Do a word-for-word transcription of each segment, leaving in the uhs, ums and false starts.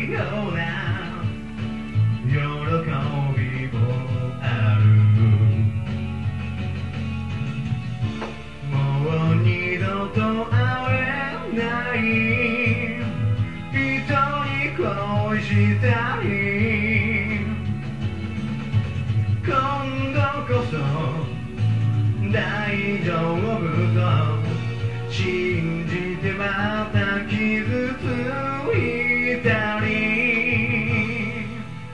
ような喜びもある。もう二度と会えない人に恋したい。今度こそ大丈夫と信じてまた傷ついたり、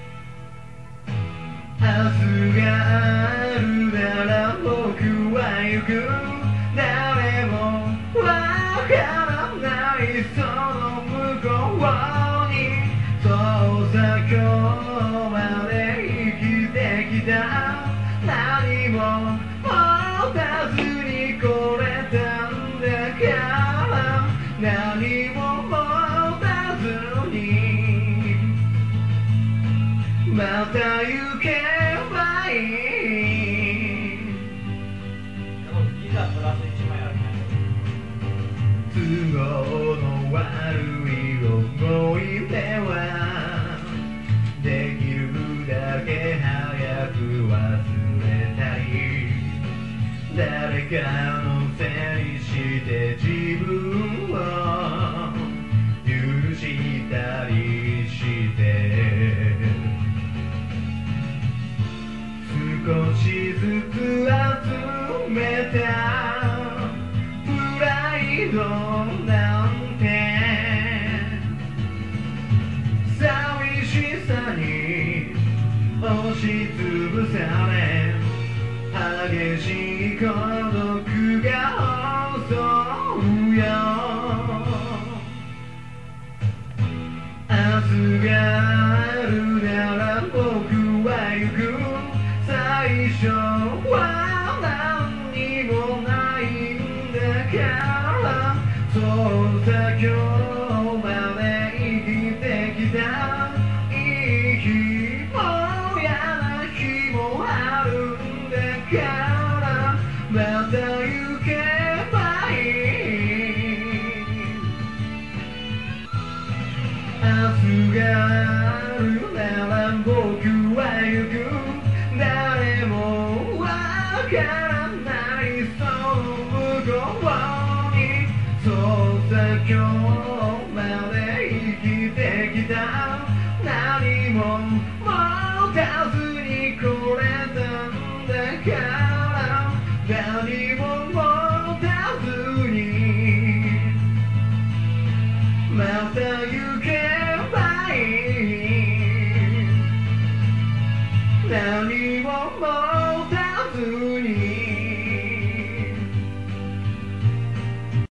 明日があるなら僕は行く。誰もわからないその向こうに、そうさ今日まで生きてきた。何も持たずに来れたんだから、何も持たずにまた行けばいい。 ギタープラスいちまいあるね。 都合の悪い思い出はできるだけ早く忘れたい。誰かのせいにして自分を許したりして、少しずつ集めたプライドなんて寂しさに押しつぶされ、激しい孤独が襲うよ。明日があるなら僕は行く。最初は何にもないんだから、そうさ今日まで生きてきた。いい日も嫌な日もあるんだから、また行けばいい。明日があるなら僕は行く。誰もわからないその向こうに、そうさ今日まで生きてきた。何も持たずに来れたんだから、何も持たずにまた行けばいい。何も持たずに